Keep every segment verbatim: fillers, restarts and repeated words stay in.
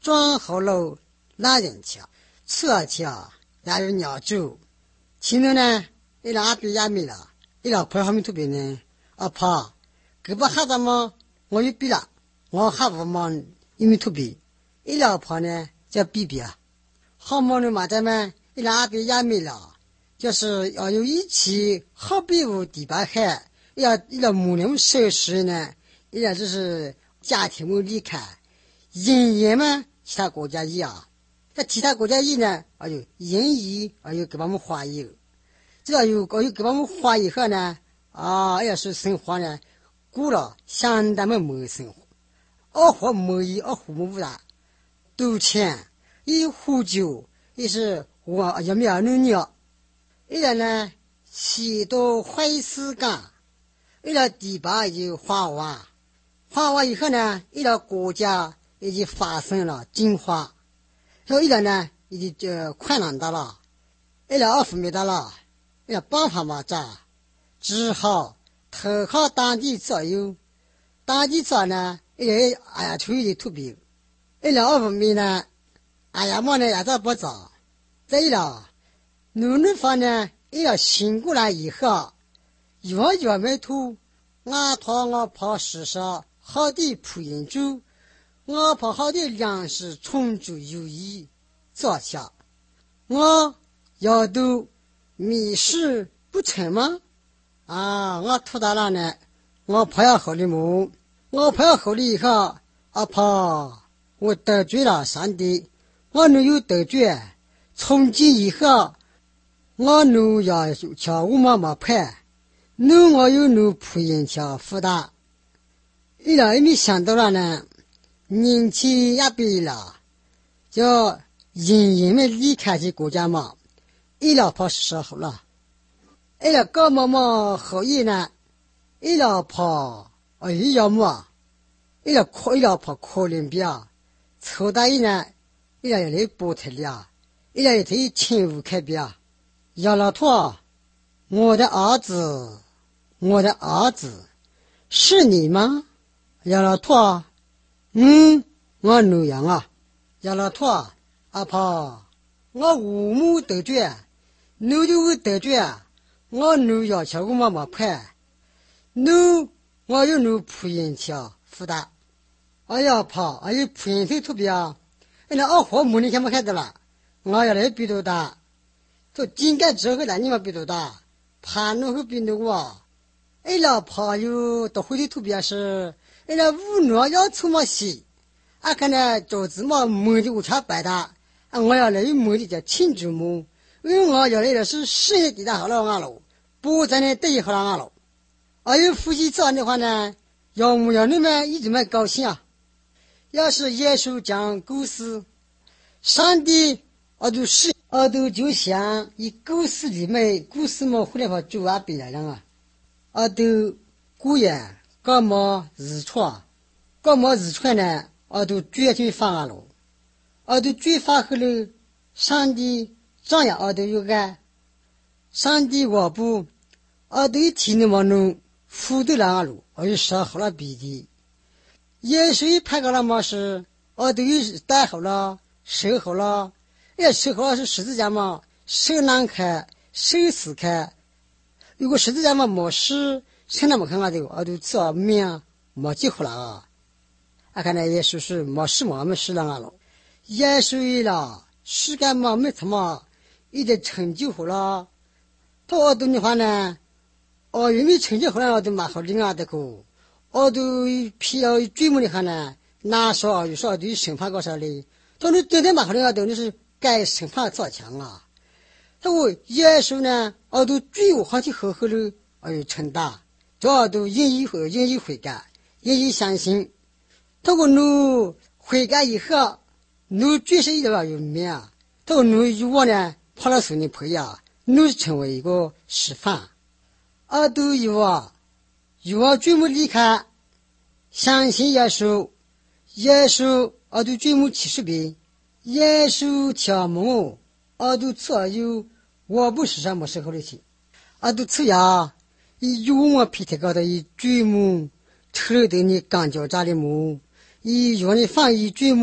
装好了拉人去，吃了去也有鸟粥。其中呢，一两阿比亚米了，一两跑后面特别呢，啊跑，给不哈子嘛，我又比了，我哈不嘛，因为特别，一两跑呢叫比比啊，好嘛呢嘛咱们一两阿比亚米了。就是要有一起好比无第八海，要一个母人收拾呢，一个就是家庭无离开，人员嘛，其他国家一样，在其他国家一呢，哎呦，人医，哎呦，给我们花油，只要有哎呦给我们花以后呢，啊，要是生活呢，过了相当的没生活，二活没一，二活没大，赌钱，一喝酒，也是我要没有努力。一个呢，许多坏事干，一个地巴就花完，花完以后呢，一个国家已经发生了进化，所以一个呢，已经就困难到了，一个二分没到了，一个办法嘛咋，只好投靠当地左右，当地左呢，一个哎呀，出于特别，一个二分没呢，哎呀嘛呢也咋不着，再一个。努力方呢，一要醒过来以后，越越没吐，俺讨我跑市上好的铺引住，我跑好的粮食充足有益，坐下，我要都迷失不成吗？啊，我吐到了呢，我跑要好的木，我跑要好的以后，啊跑，我得罪了上帝，我没有得罪，从今以后。我努要瞧我妈妈拍，努我有努仆人瞧负担，一来也没想到了呢，年纪也变了，叫人人们离开这国家嘛，一来跑时候了，一来高妈妈好意呢，一来跑哎要么，一来可一来跑可怜表，抽大一呢，一来来波特了，一来可以亲无开表。亚拉托，我的儿子，我的儿子，是你吗？亚拉托，嗯，我女儿啊，亚拉托，阿婆，我父母得罪，你就得罪，我女儿瞧我妈妈拍，你我有女仆人瞧负担，哎呀婆，哎呀仆人最特别啊，那二货母你看没看到了？我要来比多大。就今天之后呢，你们别多大，怕弄会别弄啊！哎老朋友都会的特别是，哎那五娘要出么戏，啊看呢桌子嘛摸的我差白的，啊我要来摸的叫庆祝摸，因为我要来的是事业地大好了俺喽，不在那对好了俺喽。还有夫妻这样的话呢，要么要你们一直蛮高兴啊。要是耶稣讲故事，上帝啊都是。我都就像以故事里面故事嘛，后来跑主啊别人啊，我都古人干嘛日出，干嘛日出呢？我都绝对放啊了，我都最发后来，上帝这样我都有个，上帝我不，我都听你们弄辅导了了，我就说好了比的，耶稣拍个了嘛是，我都有带好了，收好了。要手好是十字架嘛，手难开，手死开。如果十字架嘛没事，手那么看啊的，我都知道命没结合了啊。啊，看来耶稣是没事嘛，没事了啊了。耶稣了，世界嘛没什么，一点成就好了。他我都的话呢，哦，有没有成就好了，我都蛮好的啊的个。我都偏要追梦的话呢，那说有时候都审判个啥的，他们对待蛮好的啊，都是。该审判造强啊！他说耶稣呢，我都最我好去好好的，哎呦承担，主要都愿意悔，愿意悔改，愿意相信。他说你悔改以后，你最是一点有命啊！他说你以后呢，跑到手里陪呀，你成为一个示范。我都有啊，有啊，最没离开，相信耶稣，耶稣我都最没七十遍。耶稣敲门，我都错有，我不是什么时候的去，我都吃呀，一有我皮贴高的一追梦，抽的你刚交炸的梦，一让你放一追梦，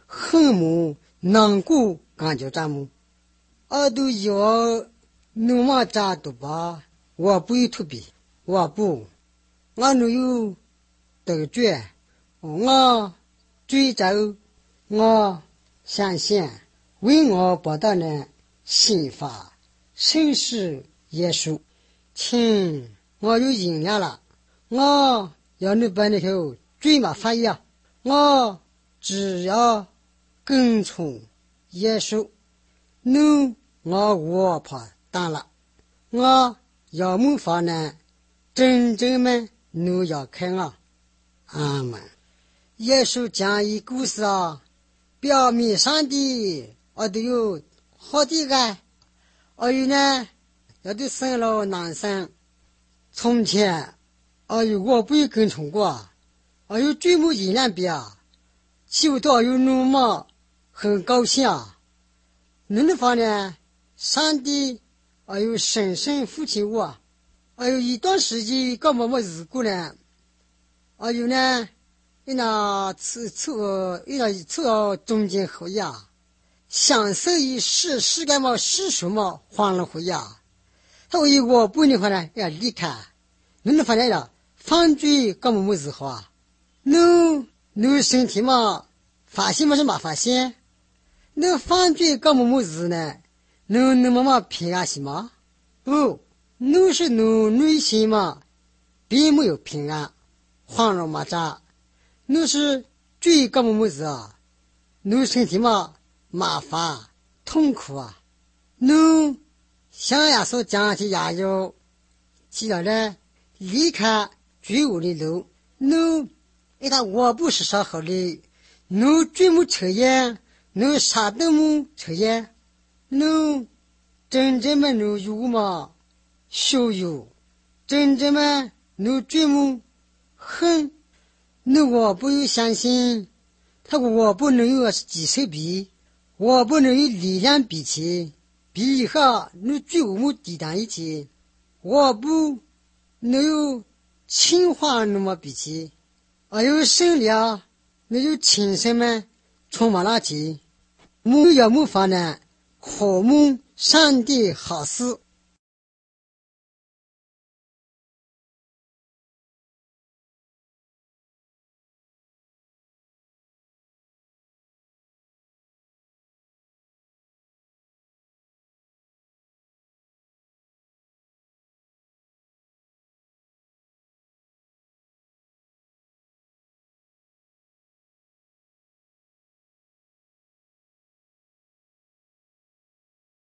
恨母难过感觉咱们，俺都要努嘛扎都吧，我不有特别，我不，俺都有得决，我追走，我相信为我报道呢心法，生是耶稣，亲，我有赢了了，我要你把那头追嘛发呀，我只要跟从耶稣，你我我怕当了，我要么法呢，真正们你要看啊，阿门。耶稣讲一故事啊，表面上的我都有好的个，还有呢，有的生了男生，从前，还有我不有跟从过，还有追慕一两遍，修到有怒骂，很高兴啊。恁的方呢，上帝还有深深父亲我，还有一段时间搞么么事故呢，还有呢。一那次次一那次中间后呀，享受一世世干嘛世俗嘛，欢乐回呀。他为我不的话呢，要离开。你能发现了，犯罪干么么子好啊？你你身体嘛，发现嘛是嘛发现？你犯罪干么么子呢？你你妈妈平安是吗？不，你是你内心嘛，并没有平安，欢乐嘛咋？你是最干么么子啊？你身体嘛麻烦痛苦啊？你想要说讲起牙药，既然呢离开罪恶的路，你一旦我不是啥好的，你最没抽烟，你啥都没抽烟，你真正的你有嘛修有，真正的你最没恨。你我不有相信，他我不能有几手比，我不能有力量比起，比以后你最无目抵挡一起，我不能有情话那么比起，还有生了，那有亲生们充满了起，没有没法呢，渴慕上帝好事。